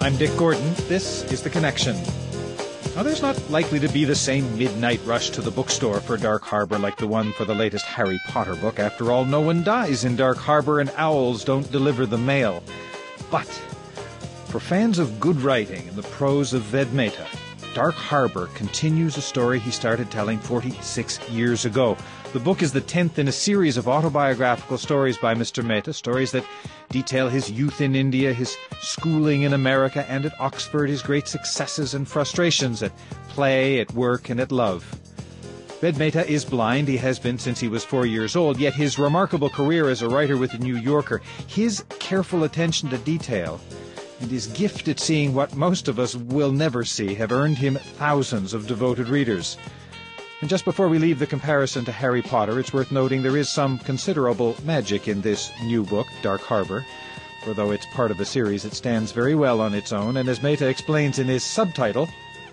I'm Dick Gordon. This is The Connection. Now, there's not likely to be the same midnight rush to the bookstore for Dark Harbour like the one for the latest Harry Potter book. After all, no one dies in Dark Harbour and owls don't deliver the mail. But for fans of good writing in the prose of Ved Mehta, Dark Harbour continues a story he started telling 46 years ago. The book is the 10th in a series of autobiographical stories by Mr. Mehta, stories that detail his youth in India, his schooling in America, and at Oxford, his great successes and frustrations at play, at work, and at love. Ved Mehta is blind. He has been since he was 4 years old, yet his remarkable career as a writer with The New Yorker, his careful attention to detail, and his gift at seeing what most of us will never see have earned him thousands of devoted readers. And just before we leave the comparison to Harry Potter, it's worth noting there is some considerable magic in this new book, Dark Harbour. For though it's part of a series, it stands very well on its own, and as Mehta explains in his subtitle,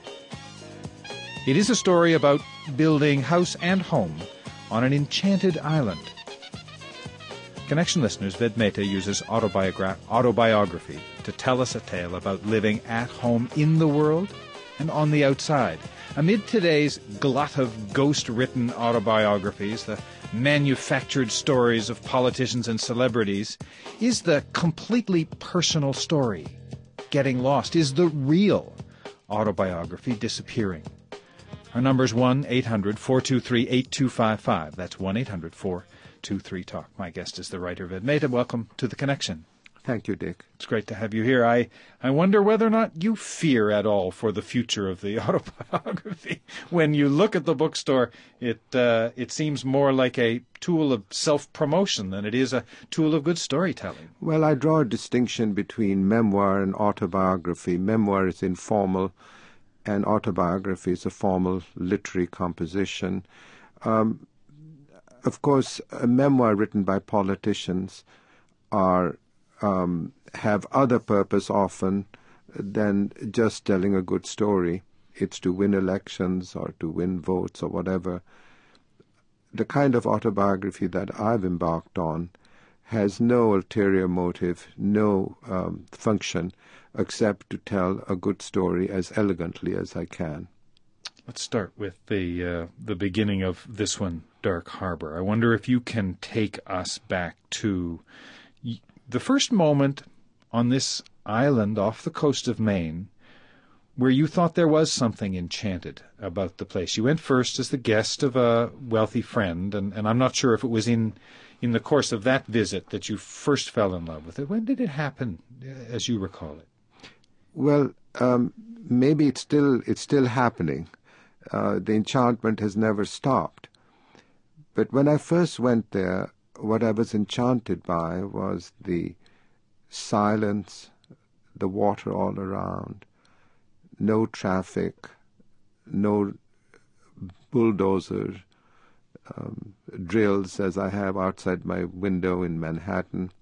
it is a story about building house and home on an enchanted island. Connection listeners, Ved Mehta uses autobiography to tell us a tale about living at home in the world and on the outside. Amid today's glut of ghost-written autobiographies, the manufactured stories of politicians and celebrities, is the completely personal story getting lost? Is the real autobiography disappearing? Our number is 1-800-423-8255. That's 1-800-423-TALK. My guest is the writer Ved Mehta. Welcome to The Connection. Thank you, Dick. It's great to have you here. I wonder whether or not you fear at all for the future of the autobiography. When you look at the bookstore, it seems more like a tool of self-promotion than it is a tool of good storytelling. Well, I draw a distinction between memoir and autobiography. Memoir is informal, and autobiography is a formal literary composition. Of course, a memoir written by politicians have other purpose often than just telling a good story. It's to win elections or to win votes or whatever. The kind of autobiography that I've embarked on has no ulterior motive, no function, except to tell a good story as elegantly as I can. Let's start with the beginning of this one, Dark Harbour. I wonder if you can take us back to the first moment on this island off the coast of Maine where you thought there was something enchanted about the place. You went first as the guest of a wealthy friend, and I'm not sure if it was in the course of that visit that you first fell in love with it. When did it happen, as you recall it? Well, maybe it's still happening. The enchantment has never stopped. But when I first went there, what I was enchanted by was the silence, the water all around, no traffic, no bulldozer drills as I have outside my window in Manhattan.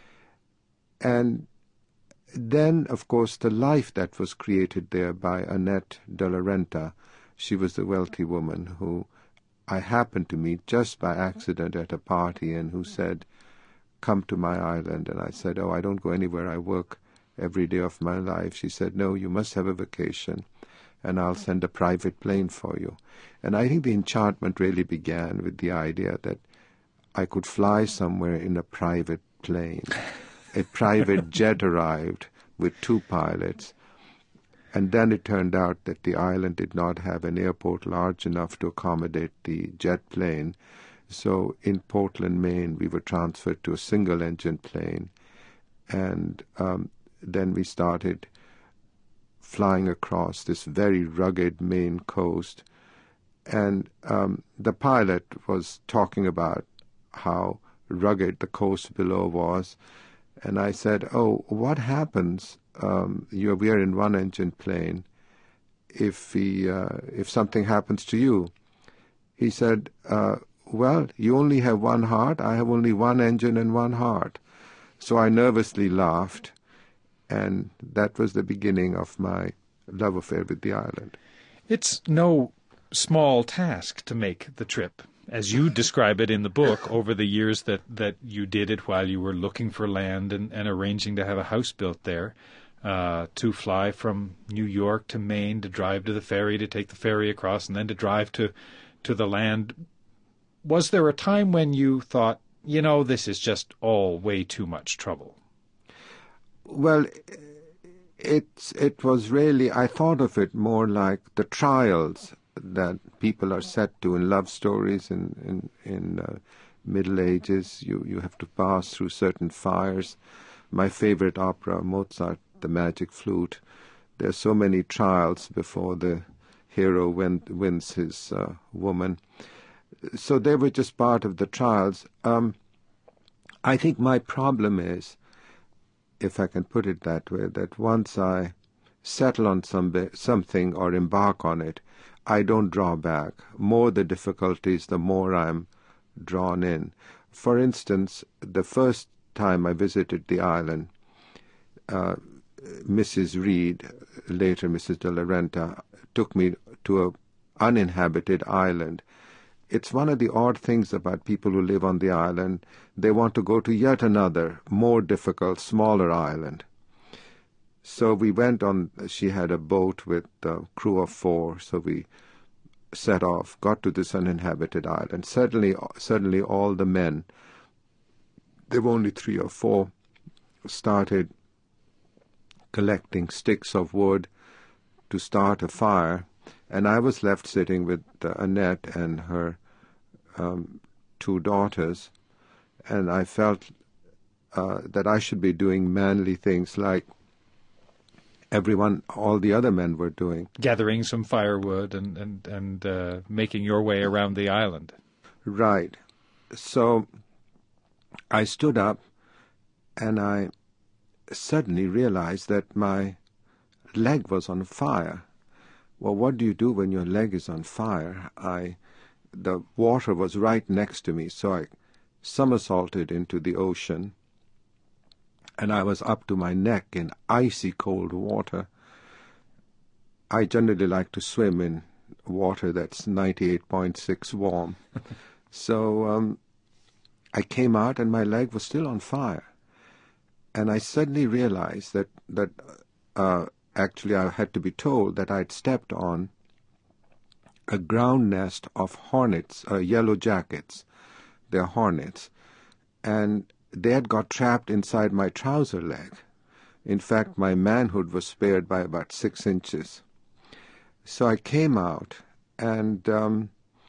And then, of course, the life that was created there by Annette de la Renta. She was the wealthy woman who I happened to meet just by accident at a party and who said, "Come to my island." And I said, "Oh, I don't go anywhere. I work every day of my life." She said, "No, you must have a vacation, and I'll send a private plane for you." And I think the enchantment really began with the idea that I could fly somewhere in a private plane. A private jet arrived with 2 pilots. And then it turned out that the island did not have an airport large enough to accommodate the jet plane. So in Portland, Maine, we were transferred to a single-engine plane. And then we started flying across this very rugged Maine coast. And the pilot was talking about how rugged the coast below was. And I said, "Oh, what happens? We are in one-engine plane. If something happens to you," he said, "Well, you only have one heart. I have only one engine and one heart." So I nervously laughed, and that was the beginning of my love affair with the island. It's no small task to make the trip, as you describe it in the book, over the years that you did it while you were looking for land and arranging to have a house built there. to fly from New York to Maine, to drive to the ferry, to take the ferry across, and then to drive to the land. Was there a time when you thought, this is just all way too much trouble? Well, it was really, I thought of it more like the trials that people are set to in love stories in Middle Ages. You have to pass through certain fires. My favorite opera, Mozart, The Magic Flute. There's so many trials before the hero wins his woman. So they were just part of the trials. I think my problem is, if I can put it that way, that once I settle on something or embark on it, I don't draw back. More the difficulties, the more I'm drawn in. For instance, the first time I visited the island, Mrs. Reed, later Mrs. de la Renta, took me to an uninhabited island. It's one of the odd things about people who live on the island. They want to go to yet another, more difficult, smaller island. So we went on, she had a boat with a crew of 4, so we set off, got to this uninhabited island. Suddenly all the men, there were only 3 or 4, started collecting sticks of wood to start a fire, and I was left sitting with Annette and her 2 daughters, and I felt that I should be doing manly things like all the other men were doing. Gathering some firewood and making your way around the island. Right. So I stood up and I suddenly realized that my leg was on fire. Well, what do you do when your leg is on fire? The water was right next to me, so I somersaulted into the ocean, and I was up to my neck in icy cold water. I generally like to swim in water that's 98.6 warm. So I came out and my leg was still on fire. And I suddenly realized that actually I had to be told that I'd stepped on a ground nest of hornets, yellow jackets. They're hornets. And they had got trapped inside my trouser leg. In fact, my manhood was spared by about 6 inches. So I came out, and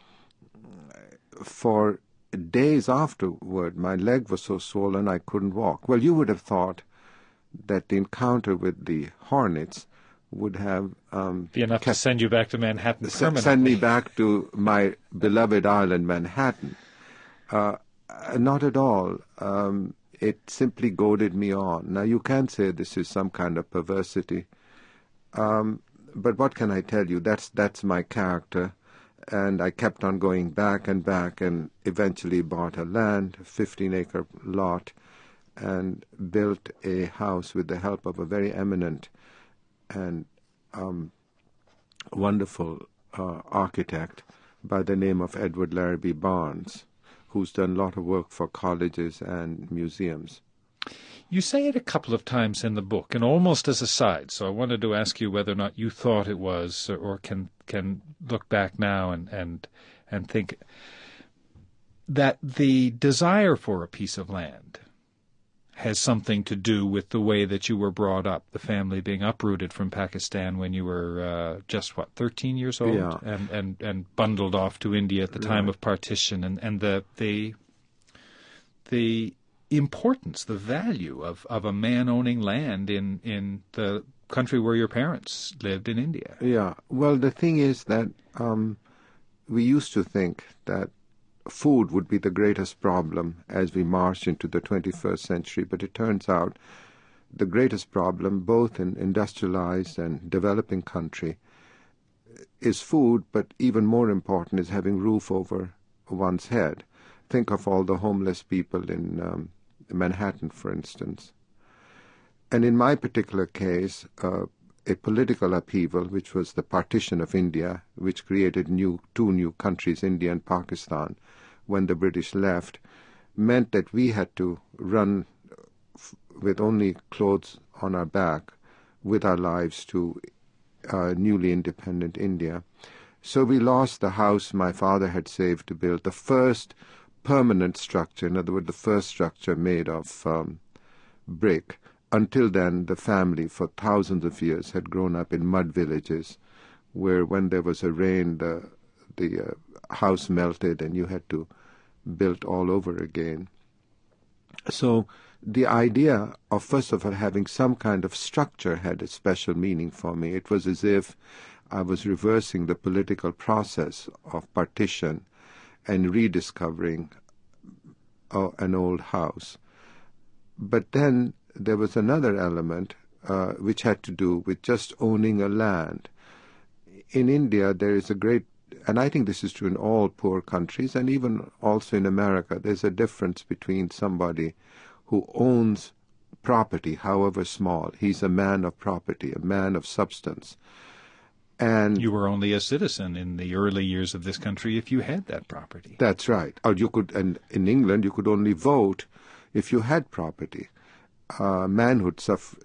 for days afterward, my leg was so swollen I couldn't walk. Well, you would have thought that the encounter with the hornets would have be enough to send you back to Manhattan permanently. Send me back to my beloved island, Manhattan. Not at all. It simply goaded me on. Now, you can say this is some kind of perversity, but what can I tell you? That's my character, and I kept on going back and eventually bought a 15-acre lot, and built a house with the help of a very eminent and wonderful architect by the name of Edward Larrabee Barnes, who's done a lot of work for colleges and museums. You say it a couple of times in the book, and almost as a side, so I wanted to ask you whether or not you thought it was, or can look back now and think that the desire for a piece of land has something to do with the way that you were brought up, the family being uprooted from Pakistan when you were 13 years old, yeah. and bundled off to India at the time of partition, and the importance, the value of a man owning land in the country where your parents lived in India. Yeah. Well, the thing is that we used to think that food would be the greatest problem as we marched into the 21st century, but it turns out the greatest problem, both in industrialized and developing country, is food, but even more important is having roof over one's head. Think of all the homeless people in Manhattan, for instance. And in my particular case, a political upheaval, which was the partition of India, which created two new countries, India and Pakistan, when the British left, meant that we had to run with only clothes on our back with our lives to newly independent India. So we lost the house my father had saved to build, the first permanent structure, in other words, the first structure made of brick. Until then, the family, for thousands of years, had grown up in mud villages, where when there was a rain, the house melted and you had to build all over again. So the idea of, first of all, having some kind of structure had a special meaning for me. It was as if I was reversing the political process of partition and rediscovering an old house. But then there was another element which had to do with just owning a land. In India, there is a great, and I think this is true in all poor countries, and even also in America, there's a difference between somebody who owns property, however small. He's a man of property, a man of substance. And you were only a citizen in the early years of this country if you had that property. That's right. Or you could, and in England, you could only vote if you had property. Manhood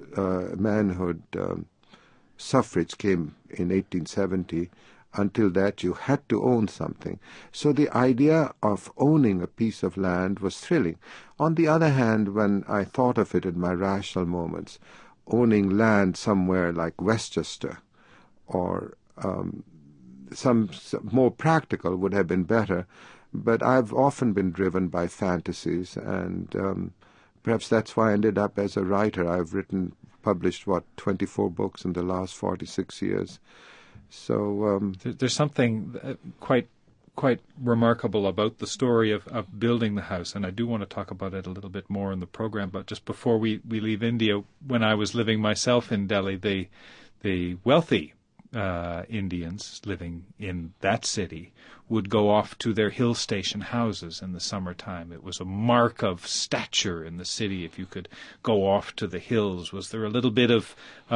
suffrage came in 1870. Until that, you had to own something. So the idea of owning a piece of land was thrilling. On the other hand, when I thought of it in my rational moments, owning land somewhere like Westchester or some more practical would have been better. But I've often been driven by fantasies, and perhaps that's why I ended up as a writer. I've published 24 books in the last 46 years. So there's something quite remarkable about the story of building the house, and I do want to talk about it a little bit more in the program. But just before we leave India, when I was living myself in Delhi, the wealthy Indians living in that city would go off to their hill station houses in the summertime. It was a mark of stature in the city if you could go off to the hills. Was there a little bit of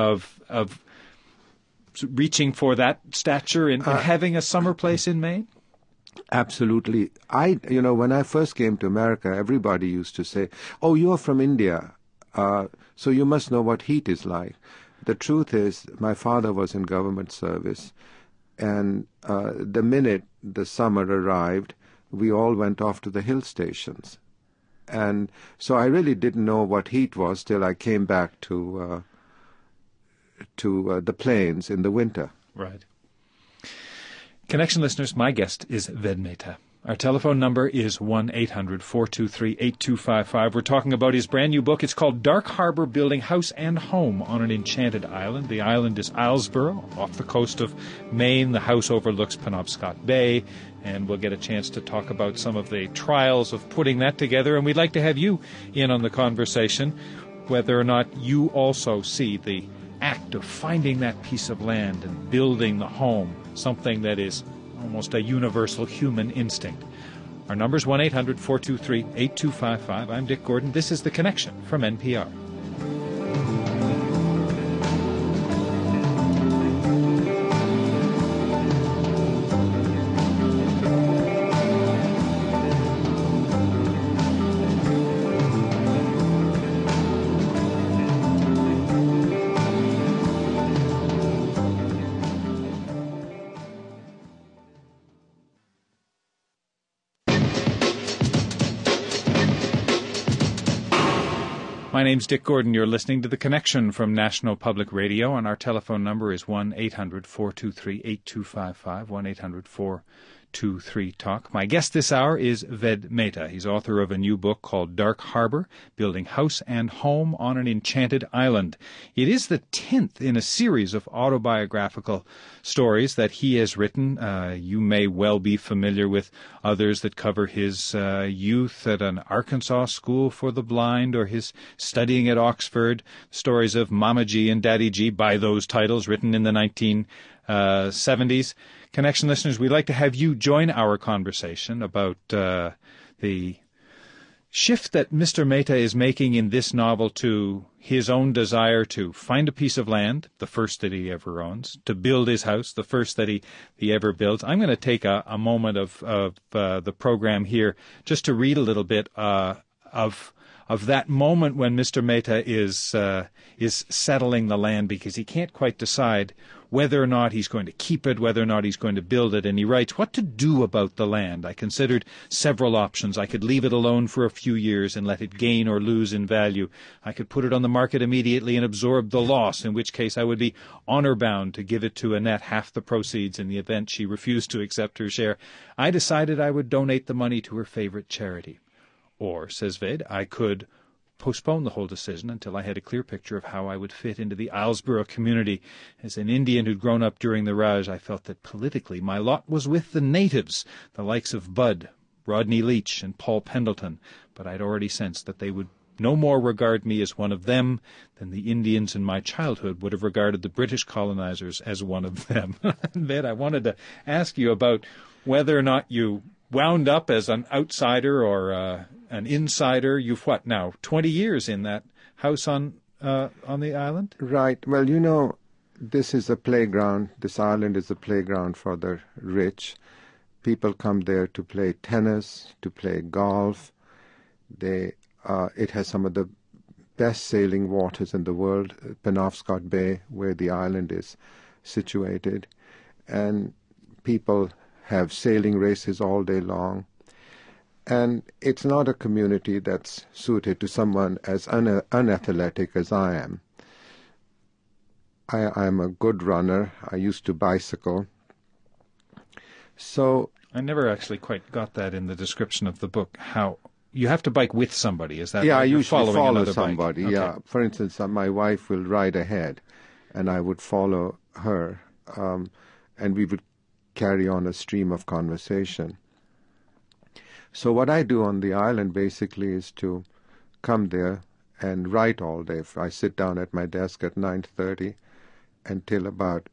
reaching for that stature in having a summer place in Maine? Absolutely. When I first came to America, everybody used to say, "Oh, you're from India, so you must know what heat is like." The truth is, my father was in government service, and the minute the summer arrived, we all went off to the hill stations. And so I really didn't know what heat was till I came back to the plains in the winter. Right. Connection listeners, my guest is Ved Mehta. Our telephone number is 1-800-423-8255. We're talking about his brand new book. It's called Dark Harbor, Building House and Home on an Enchanted Island. The island is Islesboro, off the coast of Maine. The house overlooks Penobscot Bay, and we'll get a chance to talk about some of the trials of putting that together. And we'd like to have you in on the conversation, whether or not you also see the act of finding that piece of land and building the home, something that is almost a universal human instinct. Our number is 1-800-423-8255. I'm Dick Gordon. This is The Connection from NPR. My name's Dick Gordon. You're listening to The Connection from National Public Radio, and our telephone number is 1-800-423-8255, 1-800-423-TALK. My guest this hour is Ved Mehta. He's author of a new book called Dark Harbor, Building House and Home on an Enchanted Island. It is the 10th in a series of autobiographical stories that he has written. You may well be familiar with others that cover his youth at an Arkansas school for the blind, or his studying at Oxford, stories of Mama G and Daddy G by those titles, written in the 1970s. Connection listeners, we'd like to have you join our conversation about the shift that Mr. Mehta is making in this novel to his own desire to find a piece of land, the first that he ever owns, to build his house, the first that he ever builds. I'm going to take a moment of the program here just to read a little bit of of that moment when Mr. Mehta is settling the land because he can't quite decide whether or not he's going to keep it, whether or not he's going to build it. And he writes, "What to do about the land? I considered several options. I could leave it alone for a few years and let it gain or lose in value. I could put it on the market immediately and absorb the loss, in which case I would be honor-bound to give it to Annette half the proceeds in the event she refused to accept her share. I decided I would donate the money to her favorite charity. Or," says Ved, "I could postpone the whole decision until I had a clear picture of how I would fit into the Islesborough community. As an Indian who'd grown up during the Raj, I felt that politically my lot was with the natives, the likes of Budd, Rodney Leach, and Paul Pendleton, but I'd already sensed that they would no more regard me as one of them than the Indians in my childhood would have regarded the British colonizers as one of them." Ved, I wanted to ask you about whether or not you wound up as an outsider or an insider. You've 20 years in that house on the island? Right. Well, this is a playground. This island is a playground for the rich. People come there to play tennis, to play golf. It has some of the best sailing waters in the world, Penobscot Bay, where the island is situated. And people have sailing races all day long. And it's not a community that's suited to someone as unathletic as I am. I'm a good runner. I used to bicycle. So I never actually quite got that in the description of the book, how you have to bike with somebody. Is that I you're usually follow bike? somebody. Okay. Yeah. For instance, my wife will ride ahead, and I would follow her, and we would carry on a stream of conversation. So what I do on the island basically is to come there and write all day. I sit down at my desk at 9:30 until about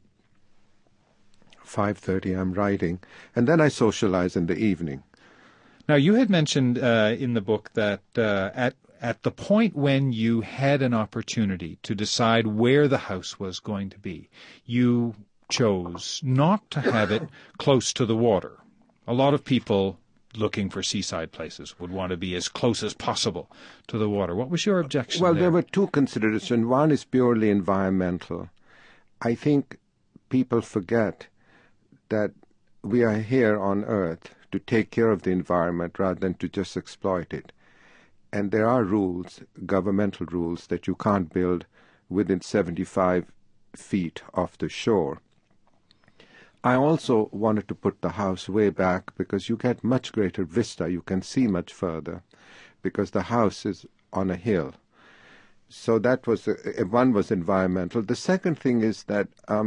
5:30 I'm writing, and then I socialize in the evening. Now, you had mentioned in the book that at the point when you had an opportunity to decide where the house was going to be, you chose not to have it close to the water. A lot of people looking for seaside places would want to be as close as possible to the water. What was your objection Well, there? there were two considerations. One is purely environmental. I think people forget that we are here on Earth to take care of the environment rather than to just exploit it. And there are rules, governmental rules, that you can't build within 75 feet off the shore. I also wanted to put the house way back because you get much greater vista. You can see much further because the house is on a hill. So that was, one was environmental. The second thing is that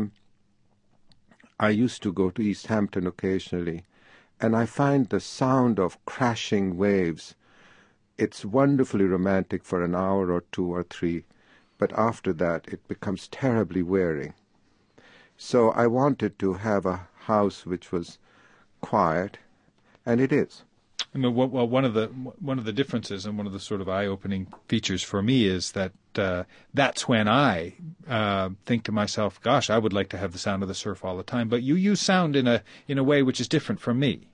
I used to go to East Hampton occasionally, and I find the sound of crashing waves, it's wonderfully romantic for an hour or two or three, but after that it becomes terribly wearing. So I wanted to have a house which was quiet, and it is. I mean, well, one of the differences and one of the sort of eye-opening features for me is that that's when I think to myself, "Gosh, I would like to have the sound of the surf all the time." But you use sound in a way which is different from me.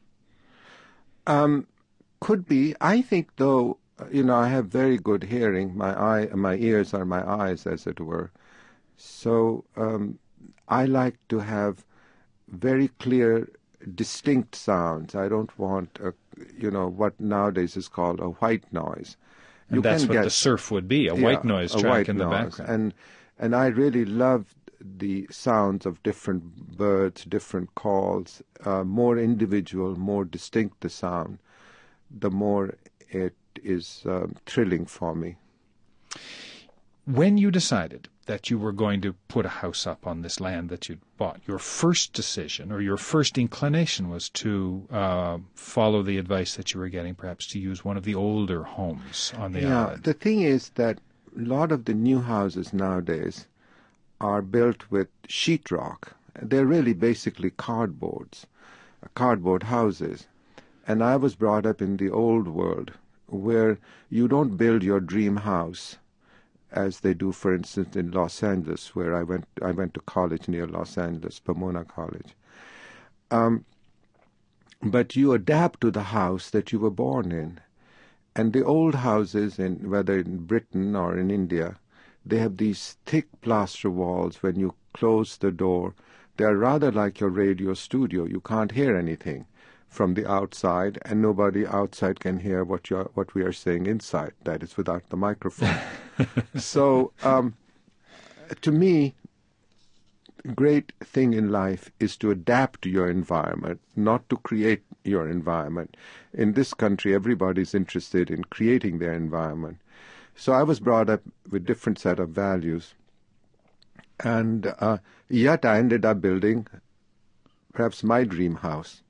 Could be. I think, though, I have very good hearing. My ears are my eyes, as it were. So I like to have very clear, distinct sounds. I don't want what nowadays is called a white noise. And that's what the surf would be, a white noise track in the background. And I really love the sounds of different birds, different calls, more individual, more distinct the sound, the more it is thrilling for me. When you decided that you were going to put a house up on this land that you'd bought, your first decision or your first inclination was to follow the advice that you were getting, perhaps to use one of the older homes on the island. The thing is that a lot of the new houses nowadays are built with sheetrock. They're really basically cardboard houses. And I was brought up in the old world where you don't build your dream house as they do, for instance, in Los Angeles, where I went to college near Los Angeles, Pomona College. But you adapt to the house that you were born in. And the old houses, whether in Britain or in India, they have these thick plaster walls. When you close the door, they are rather like your radio studio. You can't hear anything from the outside, and nobody outside can hear what we are saying inside. That is without the microphone. So, to me, great thing in life is to adapt to your environment, not to create your environment. In this country, everybody's interested in creating their environment. So I was brought up with different set of values, and yet I ended up building perhaps my dream house.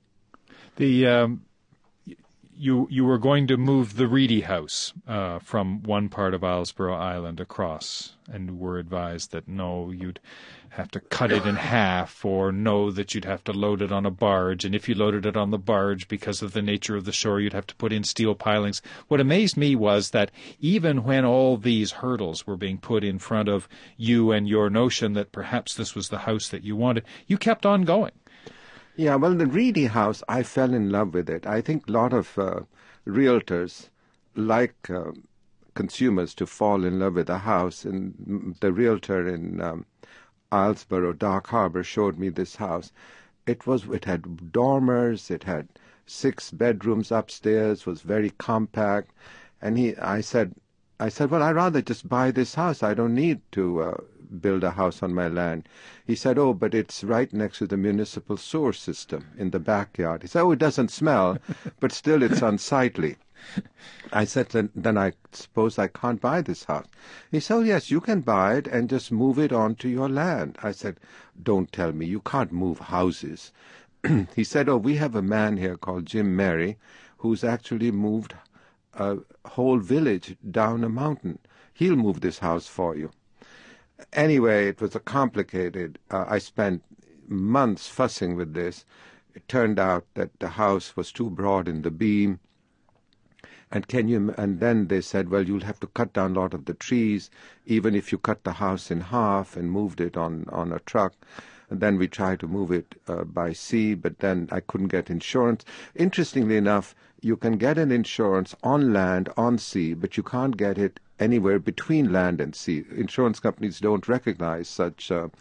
You were going to move the Reedy house from one part of Islesborough Island across, and were advised that no, you'd have to cut it in half, or no, that you'd have to load it on a barge, and if you loaded it on the barge, because of the nature of the shore, you'd have to put in steel pilings. What amazed me was that even when all these hurdles were being put in front of you and your notion that perhaps this was the house that you wanted, you kept on going. Yeah, well, the Reedy house, I fell in love with it. I think a lot of realtors like consumers to fall in love with a house. And the realtor in Islesborough, Dark Harbour, showed me this house. It had dormers, it had 6 bedrooms upstairs, was very compact. And I said, well, I'd rather just buy this house. I don't need to build a house on my land. He said, oh, but it's right next to the municipal sewer system in the backyard. He said, oh, it doesn't smell, but still it's unsightly. I said, then I suppose I can't buy this house. He said, oh, yes, you can buy it and just move it onto your land. I said, don't tell me, you can't move houses. He said, oh, we have a man here called Jim Mary who's actually moved a whole village down a mountain. He'll move this house for you. Anyway, it was a complicated. I spent months fussing with this. It turned out that the house was too broad in the beam. And then they said, well, you'll have to cut down a lot of the trees, even if you cut the house in half and moved it on a truck. And then we tried to move it by sea, but then I couldn't get insurance. Interestingly enough, you can get an insurance on land, on sea, but you can't get it anywhere between land and sea. Insurance companies don't recognize such a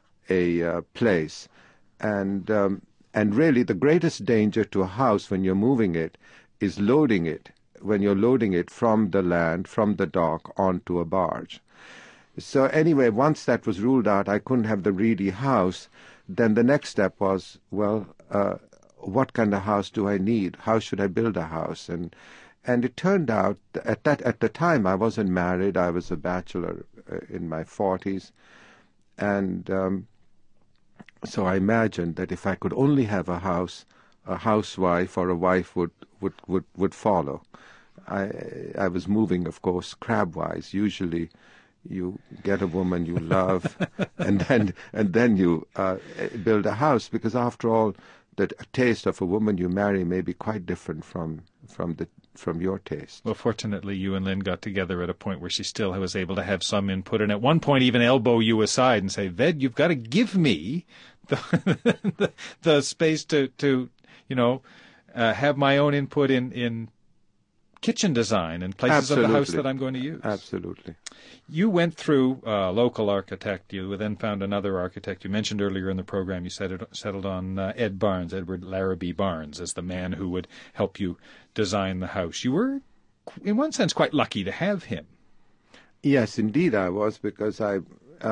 place. And really, the greatest danger to a house when you're moving it is loading it, when you're loading it from the land, from the dock, onto a barge. So anyway, once that was ruled out, I couldn't have the Reedy house. Then the next step was, well, what kind of house do I need? How should I build a house? And it turned out at the time I wasn't married. I was a bachelor in my 40s, and so I imagined that if I could only have a house, a housewife or a wife would follow. I was moving, of course, crabwise. Usually, you get a woman you love, and then you build a house, because after all, the taste of a woman you marry may be quite different from your taste. Well, fortunately, you and Lynn got together at a point where she still was able to have some input, and at one point even elbow you aside and say, Ved, you've got to give me the space to have my own input in kitchen design and places Absolutely. of the house that I'm going to use. Absolutely. You went through a local architect. You then found another architect. You mentioned earlier in the program you settled on Edward Larrabee Barnes, as the man who would help you design the house. You were, in one sense, quite lucky to have him. Yes, indeed I was, because I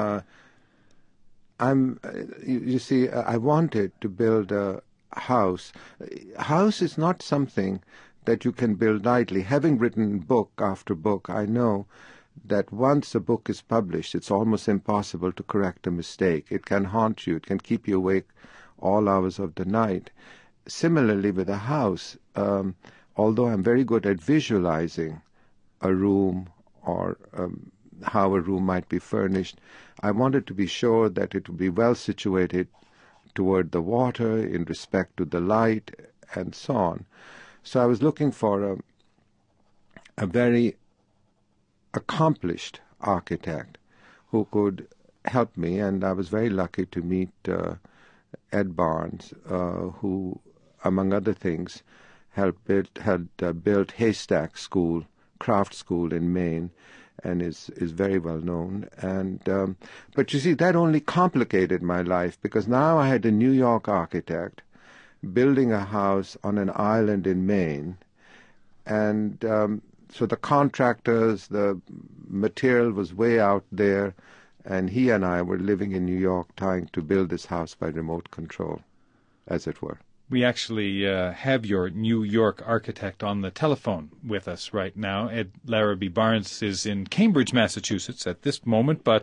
wanted to build a house. House is not something that you can build lightly. Having written book after book, I know that once a book is published, it's almost impossible to correct a mistake. It can haunt you. It can keep you awake all hours of the night. Similarly with a house, although I'm very good at visualizing a room or how a room might be furnished, I wanted to be sure that it would be well situated toward the water, in respect to the light, and so on. So I was looking for a very accomplished architect who could help me, and I was very lucky to meet Ed Barnes, who, among other things, built Haystack School, craft school in Maine, and is very well known. And but you see, that only complicated my life, because now I had a New York architect building a house on an island in Maine, and so the contractors, the material was way out there, and he and I were living in New York trying to build this house by remote control, as it were. We actually have your New York architect on the telephone with us right now. Ed Larrabee Barnes is in Cambridge, Massachusetts at this moment, but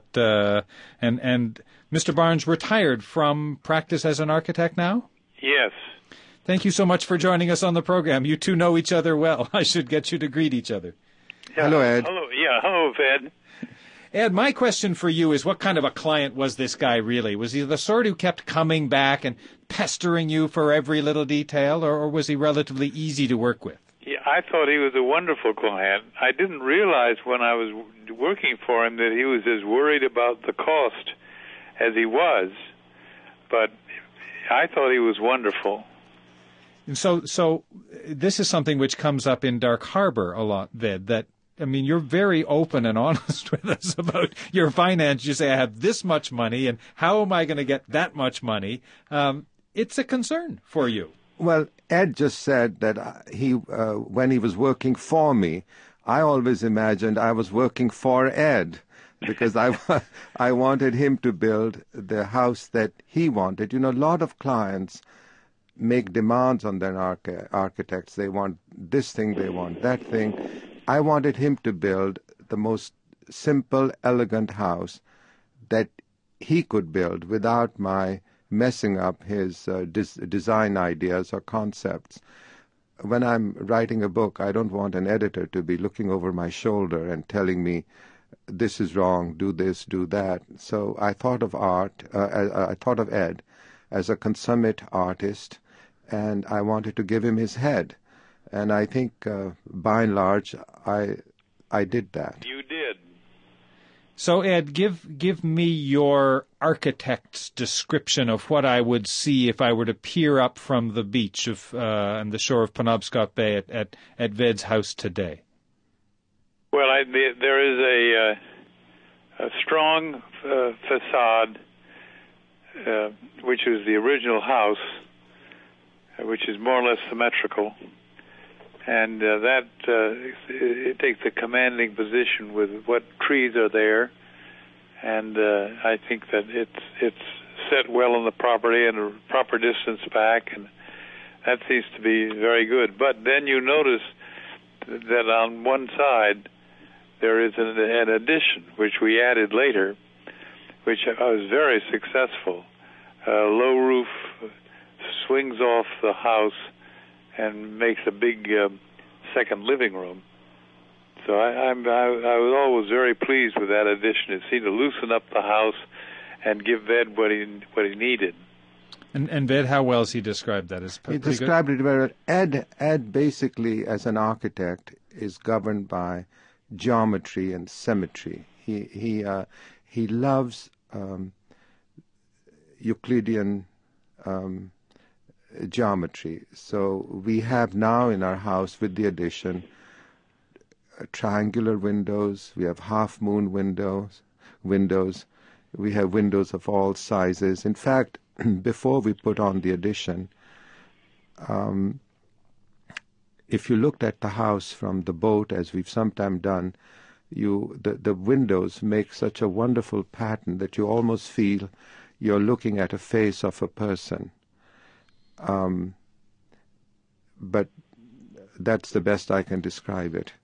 and Mr. Barnes retired from practice as an architect now? Yes. Thank you so much for joining us on the program. You two know each other well. I should get you to greet each other. Yeah. Hello, Ed. Hello, Ed. Ed, my question for you is, what kind of a client was this guy really? Was he the sort who kept coming back and pestering you for every little detail, or was he relatively easy to work with? Yeah, I thought he was a wonderful client. I didn't realize when I was working for him that he was as worried about the cost as he was, but I thought he was wonderful. And so this is something which comes up in Dark Harbor a lot, Ved, that, I mean, you're very open and honest with us about your finance. You say, I have this much money, and how am I going to get that much money? It's a concern for you. Well, Ed just said that when he was working for me, I always imagined I was working for Ed, because I wanted him to build the house that he wanted. You know, a lot of clients make demands on their architects. They want this thing, they want that thing. I wanted him to build the most simple, elegant house that he could build without my messing up his design ideas or concepts. When I'm writing a book, I don't want an editor to be looking over my shoulder and telling me, this is wrong, do this, do that. So I thought of I thought of Ed as a consummate artist, and I wanted to give him his head. And I think, by and large, I did that. You did. So, Ed, give me your architect's description of what I would see if I were to peer up from the beach of and the shore of Penobscot Bay at Ved's house today. Well, there is a strong facade, which is the original house, which is more or less symmetrical. And it takes a commanding position with what trees are there, and I think that it's set well on the property and a proper distance back, and that seems to be very good. But then you notice that on one side there is an addition, which we added later, which was very successful. Low roof swings off the house and makes a big second living room. So I was always very pleased with that addition. It seemed to loosen up the house and give Ved what he needed. And Ved, how well has he described that? He described it very well. Ed basically, as an architect, is governed by geometry and symmetry. He loves Euclidean geometry. So we have now in our house, with the addition, triangular windows. We have half-moon windows. We have windows of all sizes. In fact, before we put on the addition, if you looked at the house from the boat, as we've sometimes done, the windows make such a wonderful pattern that you almost feel you're looking at a face of a person. But that's the best I can describe it.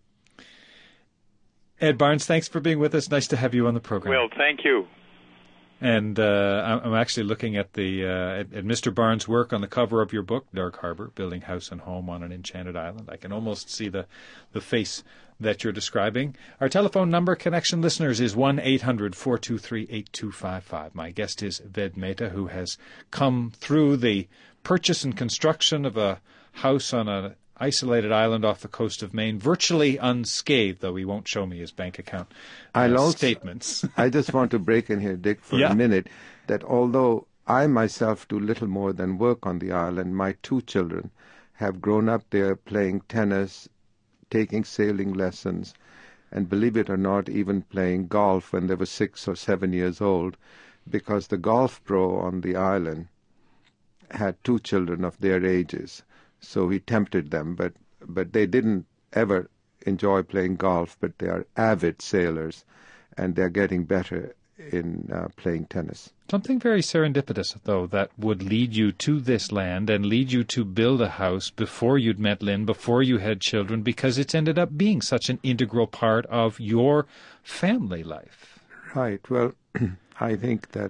Ed Barnes, thanks for being with us. Nice to have you on the program. Well, thank you. And I'm actually looking at at Mr. Barnes' work on the cover of your book, Dark Harbor, Building House and Home on an Enchanted Island. I can almost see the face that you're describing. Our telephone number, connection listeners, is 1-800-423-8255. My guest is Ved Mehta, who has come through the purchase and construction of a house on an isolated island off the coast of Maine, virtually unscathed, though he won't show me his bank account statements. I just want to break in here, Dick, for a minute, that although I myself do little more than work on the island, my two children have grown up there playing tennis, taking sailing lessons, and believe it or not, even playing golf when they were 6 or 7 years old, because the golf pro on the island had 2 children of their ages. So he tempted them, but they didn't ever enjoy playing golf, but they are avid sailors, and they're getting better in playing tennis. Something very serendipitous, though, that would lead you to this land and lead you to build a house before you'd met Lynn, before you had children, because it's ended up being such an integral part of your family life. Right. Well, I think that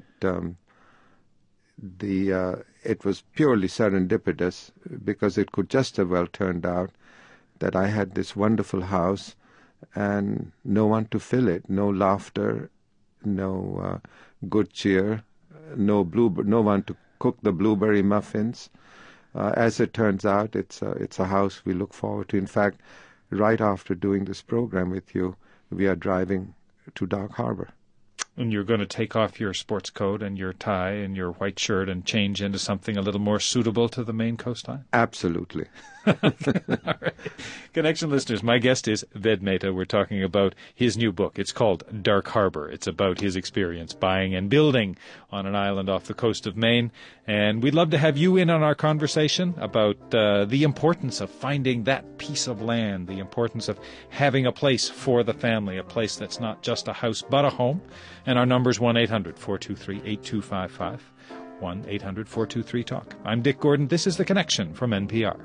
it was purely serendipitous, because it could just have well turned out that I had this wonderful house and no one to fill it, no laughter, no good cheer, no one to cook the blueberry muffins. As it turns out, it's a house we look forward to. In fact, right after doing this program with you, we are driving to Dark Harbor. And you're going to take off your sports coat and your tie and your white shirt and change into something a little more suitable to the Maine coastline? Absolutely. All right. Connection listeners, my guest is Ved Mehta. We're talking about his new book. It's called Dark Harbor. It's about his experience buying and building on an island off the coast of Maine. And we'd love to have you in on our conversation about the importance of finding that piece of land, the importance of having a place for the family, a place that's not just a house but a home. And our number is 1-800-423-8255, 1-800-423-TALK. I'm Dick Gordon. This is The Connection from NPR.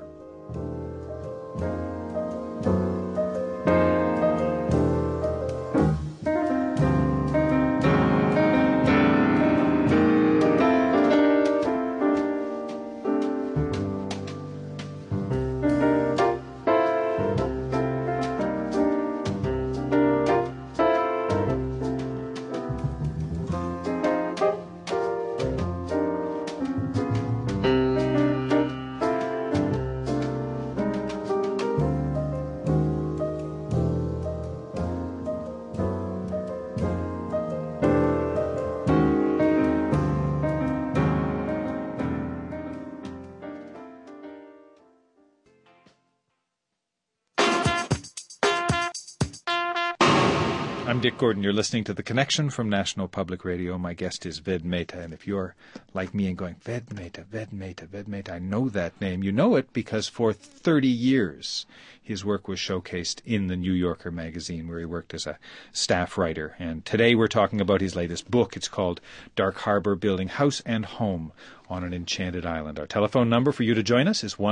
I'm Dick Gordon. You're listening to The Connection from National Public Radio. My guest is Ved Mehta. And if you're like me and going, Ved Mehta, Ved Mehta, Ved Mehta, I know that name. You know it because for 30 years his work was showcased in the New Yorker magazine, where he worked as a staff writer. And today we're talking about his latest book. It's called Dark Harbor, Building House and Home on an Enchanted Island. Our telephone number for you to join us is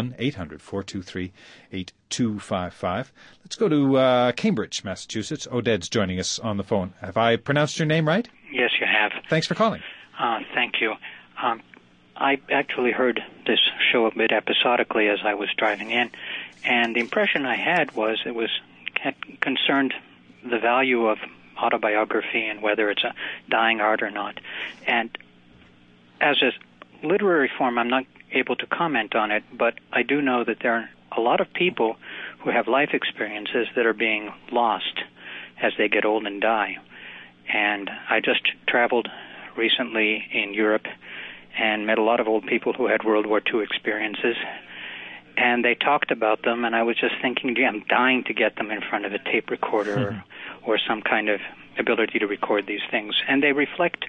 1-800-423-8255. Let's go to Cambridge, Massachusetts. Oded's joining us on the phone. Have I pronounced your name right? Yes, you have. Thanks for calling. Thank you. I actually heard this show a bit episodically as I was driving in, and the impression I had was it had concerned the value of autobiography and whether it's a dying art or not. And as a literary form, I'm not able to comment on it, but I do know that there are a lot of people who have life experiences that are being lost as they get old and die. And I just traveled recently in Europe and met a lot of old people who had World War II experiences, and they talked about them, and I was just thinking, gee, I'm dying to get them in front of a tape recorder or some kind of ability to record these things. And they reflect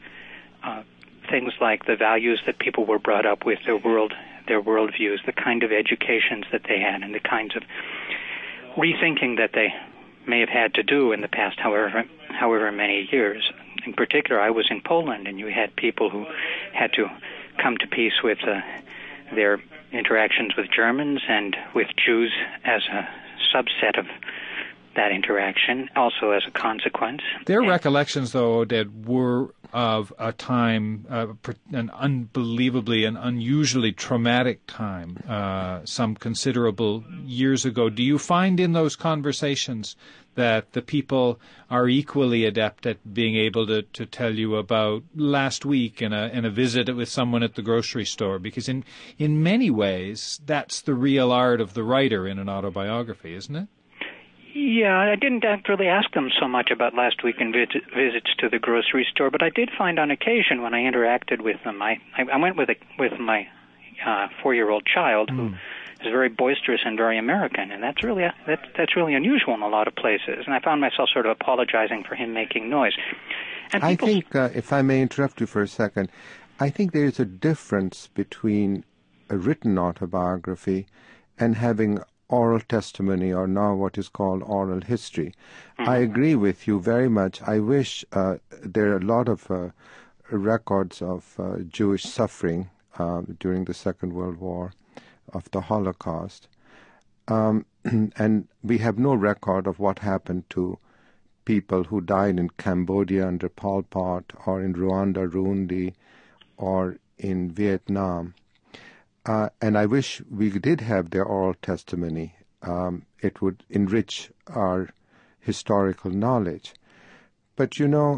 things like the values that people were brought up with, their worldviews, the kind of educations that they had, and the kinds of rethinking that they may have had to do in the past however many years. In particular, I was in Poland, and you had people who had to come to peace with their interactions with Germans and with Jews as a subset of that interaction, also as a consequence. Their recollections, though, Oded, were of a time, an unbelievably and unusually traumatic time, some considerable years ago. Do you find in those conversations that the people are equally adept at being able to tell you about last week in a visit with someone at the grocery store? Because in many ways, that's the real art of the writer in an autobiography, isn't it? Yeah, I didn't actually ask them so much about last weekend visits to the grocery store, but I did find on occasion when I interacted with them, I went with my 4-year-old child who very boisterous and very American, and that's really that's really unusual in a lot of places. And I found myself sort of apologizing for him making noise. And I think, if I may interrupt you for a second, I think there is a difference between a written autobiography and having oral testimony, or now what is called oral history. Mm-hmm. I agree with you very much. I wish there are a lot of records of Jewish suffering during the Second World War, of the Holocaust. And we have no record of what happened to people who died in Cambodia under Pol Pot, or in Rwanda, Burundi, or in Vietnam. And I wish we did have their oral testimony. It would enrich our historical knowledge. But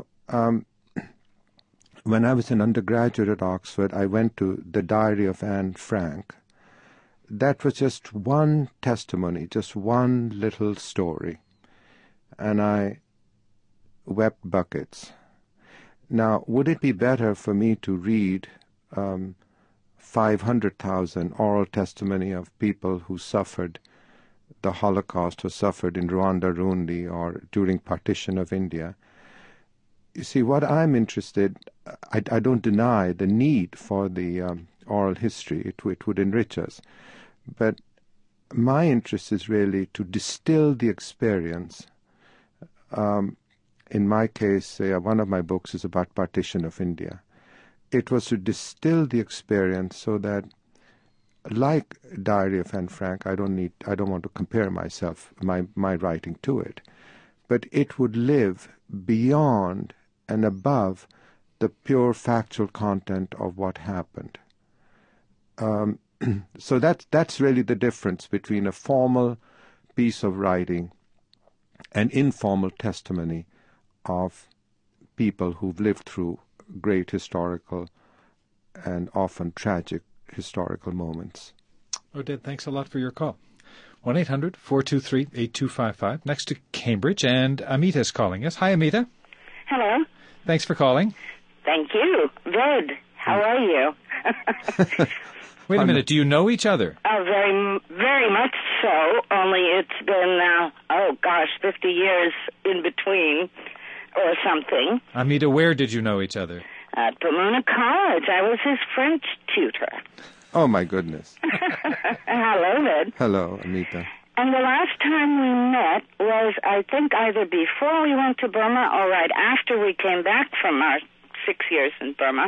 when I was an undergraduate at Oxford, I went to the Diary of Anne Frank. That was just one testimony, just one little story. And I wept buckets. Now, would it be better for me to read 500,000 oral testimony of people who suffered the Holocaust, or suffered in Rwanda, Burundi, or during partition of India? You see, what I'm interested, I don't deny the need for the oral history. It would enrich us. But my interest is really to distill the experience. In my case, one of my books is about partition of India. It was to distill the experience so that, like Diary of Anne Frank, I don't want to compare my writing to it, but it would live beyond and above the pure factual content of what happened. So that's really the difference between a formal piece of writing and informal testimony of people who've lived through great historical and often tragic historical moments. Oded, thanks a lot for your call. 1-800-423-8255. Next to Cambridge, and Amita's calling us. Hi, Amita. Hello. Thanks for calling. Thank you. Good. How are you? Wait a minute. Do you know each other? Oh, very, very much so. Only it's been, 50 years in between or something. Amita, where did you know each other? At Pomona College. I was his French tutor. Oh, my goodness. Hello, Ed. Hello, Amita. And the last time we met was, I think, either before we went to Burma or right after we came back from our 6 years in Burma.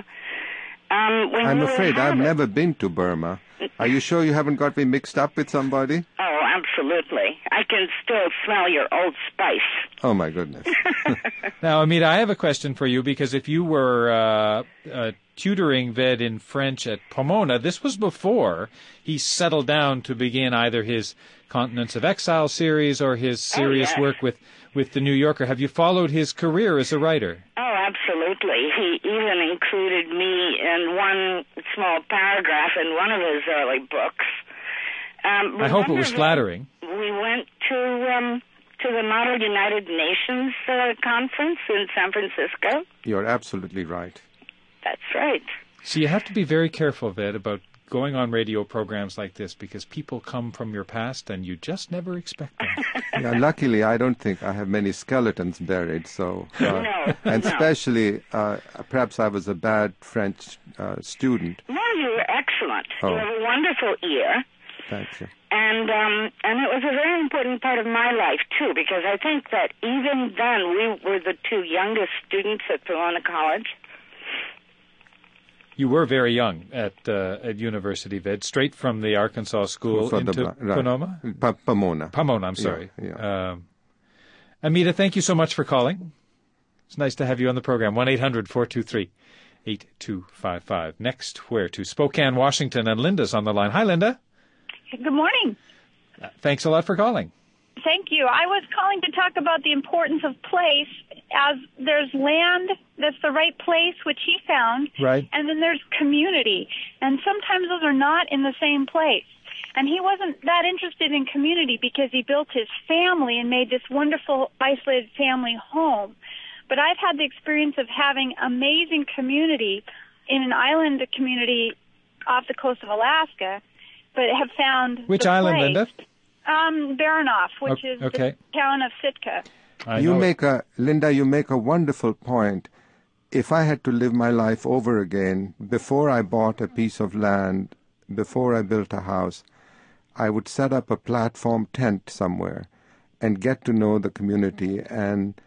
I'm afraid I've never been to Burma. Are you sure you haven't got me mixed up with somebody? Oh, absolutely. I can still smell your Old Spice. Oh, my goodness. Now, Amita, I have a question for you, because if you were tutoring Ved in French at Pomona, this was before he settled down to begin either his Continents of Exile series or his serious work with the New Yorker. Have you followed his career as a writer? Oh, absolutely. He even included me in one small paragraph in one of his early books. I hope it was flattering. We went to the Model United Nations conference in San Francisco. You're absolutely right. That's right. So you have to be very careful, Ved, about going on radio programs like this, because people come from your past and you just never expect them. Yeah, luckily, I don't think I have many skeletons buried. So, especially, perhaps I was a bad French student. No, you were excellent. Oh. You have a wonderful ear. Thank you. And it was a very important part of my life, too, because I think that even then we were the two youngest students at Pomona College. You were very young at University, Ved, straight from the Arkansas school into Pomona? Pomona. Pomona, I'm sorry. Yeah. Amita, thank you so much for calling. It's nice to have you on the program. 1-800-423-8255. Next, where to? Spokane, Washington, and Linda's on the line. Hi, Linda. Good morning. Thanks a lot for calling. Thank you. I was calling to talk about the importance of place, as there's land that's the right place, which he found, right, and then there's community, and sometimes those are not in the same place. And he wasn't that interested in community because he built his family and made this wonderful isolated family home. But I've had the experience of having amazing community in an island community off the coast of Alaska but have found Which the island, place. Linda? Baranov, which is okay. the town of Sitka. Linda, you make a wonderful point. If I had to live my life over again, before I bought a piece of land, before I built a house, I would set up a platform tent somewhere and get to know the community and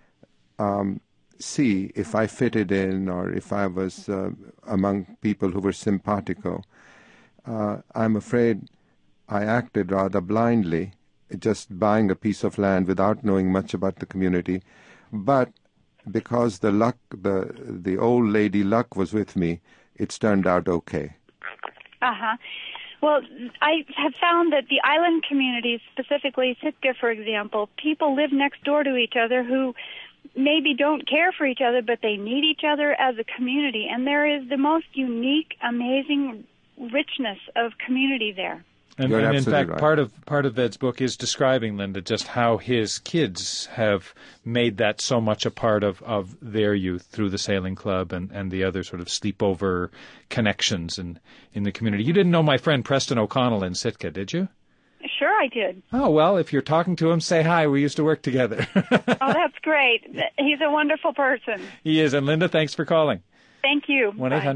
see if I fitted in or if I was among people who were simpatico. I'm afraid I acted rather blindly, just buying a piece of land without knowing much about the community. But because the old lady luck was with me, it's turned out okay. Uh-huh. Well, I have found that the island communities, specifically Sitka, for example, people live next door to each other who maybe don't care for each other, but they need each other as a community. And there is the most unique, amazing richness of community there. And in fact, right. part of Ved's book is describing, Linda, just how his kids have made that so much a part of their youth through the sailing club and the other sort of sleepover connections in the community. You didn't know my friend Preston O'Connell in Sitka, did you? Sure I did. Oh, well, if you're talking to him, say hi. We used to work together. Oh, that's great. He's a wonderful person. He is. And Linda, thanks for calling. Thank you.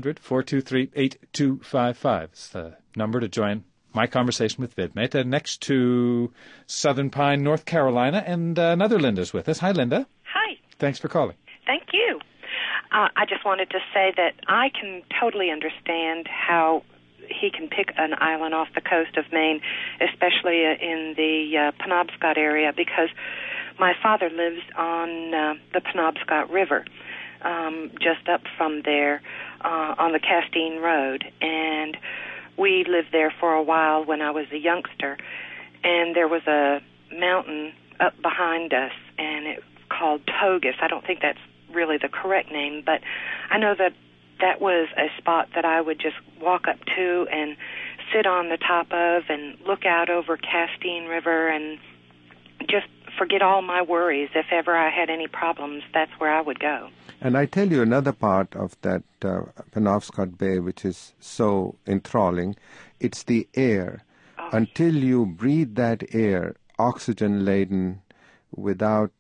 1-800-423-8255 is the number to join my conversation with Vid Mehta. Next to Southern Pine, North Carolina, and another Linda's with us. Hi, Linda. Hi. Thanks for calling. Thank you. I just wanted to say that I can totally understand how he can pick an island off the coast of Maine, especially in the Penobscot area, because my father lives on the Penobscot River, just up from there on the Castine Road, and we lived there for a while when I was a youngster, and there was a mountain up behind us, and it's called Togus. I don't think that's really the correct name, but I know that that was a spot that I would just walk up to and sit on the top of and look out over Castine River and just forget all my worries. If ever I had any problems, that's where I would go. And I tell you another part of that Penobscot Bay which is so enthralling, it's the air. Oh. Until you breathe that air, oxygen-laden, without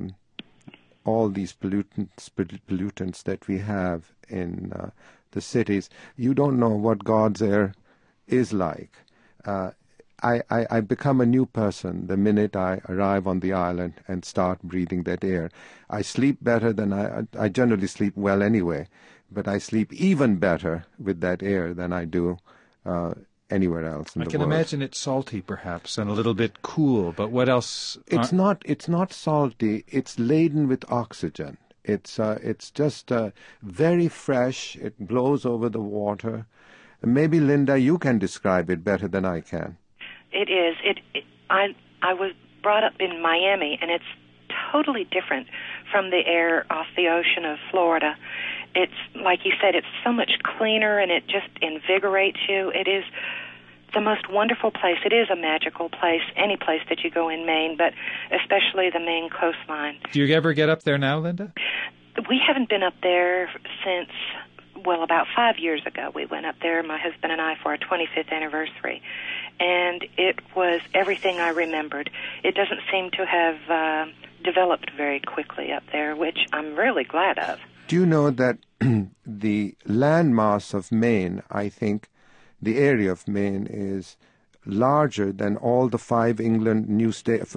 all these pollutants that we have in the cities, you don't know what God's air is like. I become a new person the minute I arrive on the island and start breathing that air. I sleep better than I generally sleep well anyway, but I sleep even better with that air than I do anywhere else in the world. I can imagine it's salty perhaps and a little bit cool, but what else? It's not salty. It's laden with oxygen. It's just very fresh. It blows over the water. Maybe, Linda, you can describe it better than I can. It is. I was brought up in Miami, and it's totally different from the air off the ocean of Florida. It's, like you said, it's so much cleaner, and it just invigorates you. It is the most wonderful place. It is a magical place, any place that you go in Maine, but especially the Maine coastline. Do you ever get up there now, Linda? We haven't been up there since, well, about 5 years ago. We went up there, my husband and I, for our 25th anniversary. And it was everything I remembered. It doesn't seem to have developed very quickly up there, which I'm really glad of. Do you know that the landmass of Maine, I think, the area of Maine is larger than all the five New England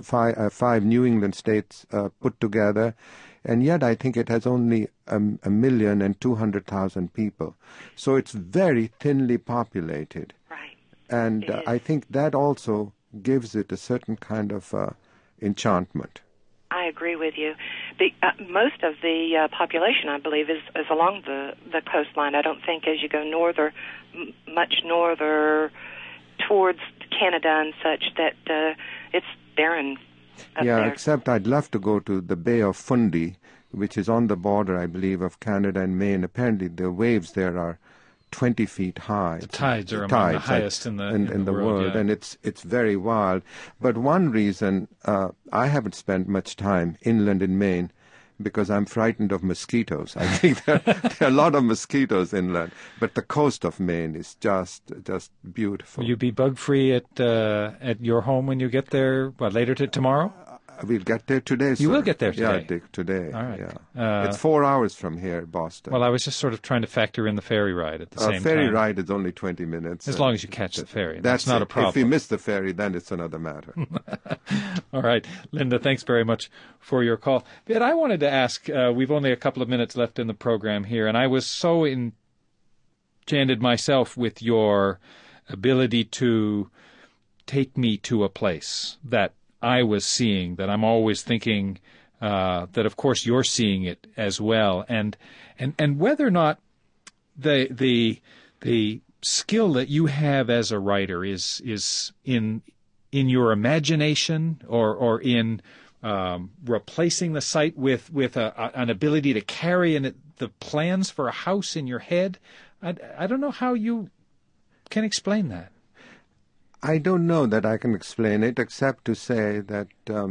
states put together, and yet I think it has only 1,200,000 people. So it's very thinly populated. Right. And I think that also gives it a certain kind of enchantment. I agree with you. Most of the population, I believe, is along the coastline. I don't think as you go much norther towards Canada and such, that it's barren up there. Except I'd love to go to the Bay of Fundy, which is on the border, I believe, of Canada and Maine. Apparently the waves there are 20 feet high. The tides are among the highest in the world. Yeah. And it's very wild. But one reason I haven't spent much time inland in Maine, because I'm frightened of mosquitoes. I think there are a lot of mosquitoes inland, but the coast of Maine is just beautiful. Will you be bug-free at your home when you get there, later tomorrow? We'll get there today. You will get there today? Yeah, Dick, today. All right. Yeah. It's 4 hours from here, Boston. Well, I was just sort of trying to factor in the ferry ride at the same time. Ferry ride is only 20 minutes. As long as you catch the ferry. That's not a problem. If you miss the ferry, then it's another matter. All right. Linda, thanks very much for your call. But I wanted to ask, we've only a couple of minutes left in the program here, and I was so enchanted myself with your ability to take me to a place that I was seeing, that I'm always thinking that, of course, you're seeing it as well, and whether or not the skill that you have as a writer is in your imagination or in replacing the sight with an ability to carry the plans for a house in your head. I don't know how you can explain that. I don't know that I can explain it, except to say that,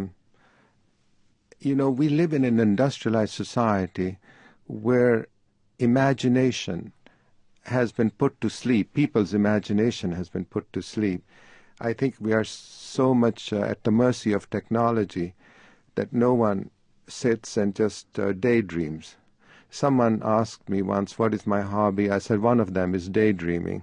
we live in an industrialized society where imagination has been put to sleep. People's imagination has been put to sleep. I think we are so much at the mercy of technology that no one sits and just daydreams. Someone asked me once, what is my hobby? I said, one of them is daydreaming.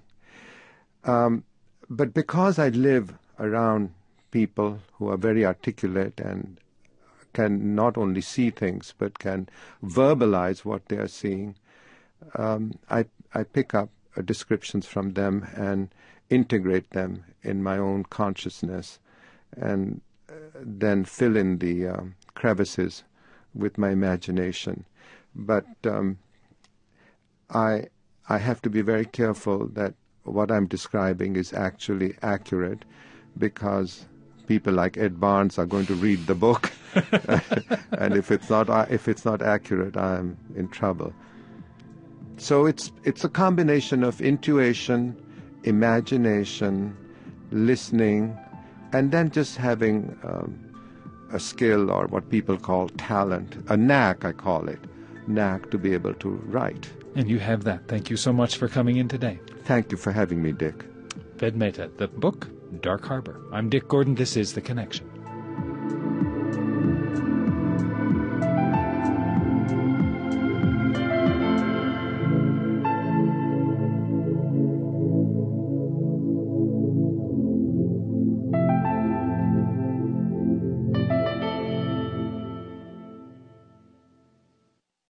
But because I live around people who are very articulate and can not only see things but can verbalize what they are seeing, I pick up descriptions from them and integrate them in my own consciousness and then fill in the crevices with my imagination. But I have to be very careful that what I'm describing is actually accurate, because people like Ed Barnes are going to read the book, and if it's not accurate, I'm in trouble. So it's a combination of intuition, imagination, listening, and then just having a skill, or what people call talent, a knack, I call it, knack to be able to write. And you have that. Thank you so much for coming in today. Thank you for having me, Dick. Ved Mehta, the book, Dark Harbor. I'm Dick Gordon. This is The Connection.